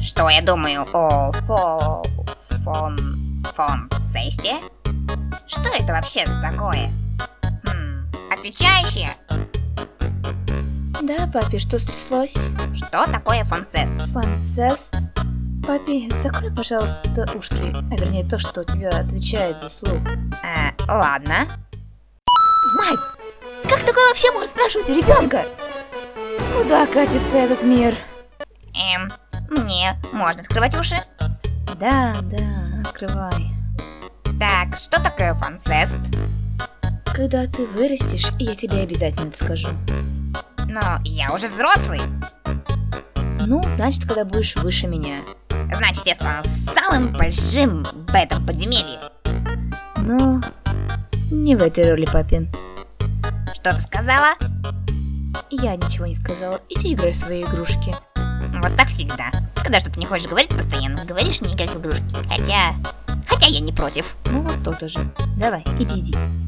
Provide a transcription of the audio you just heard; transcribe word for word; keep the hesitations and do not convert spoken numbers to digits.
Что я думаю о фо... фон... фонцесте? Что это вообще такое? Хм, отвечающая? Да, папе, что стряслось? Что такое фонцест? Фанцест? Папе, закрой, пожалуйста, ушки. А вернее, то, что у тебя отвечает за слух. Э, ладно. Мать! Как такое вообще можно спрашивать у ребенка? Куда катится этот мир? Эм, мне можно открывать уши? Да, да, открывай. Так, что такое фонцест? Когда ты вырастешь, я тебе обязательно это скажу. Но я уже взрослый. Ну, значит, когда будешь выше меня. Значит, я стану самым большим в этом подземелье. Но не в этой роли, папе. Что ты сказала? Я ничего не сказала. Иди играй в свои игрушки. Вот так всегда. Когда что-то не хочешь говорить, постоянно говоришь не играть в игрушки. Хотя... Хотя я не против. Ну вот то-то же. Давай, иди, иди.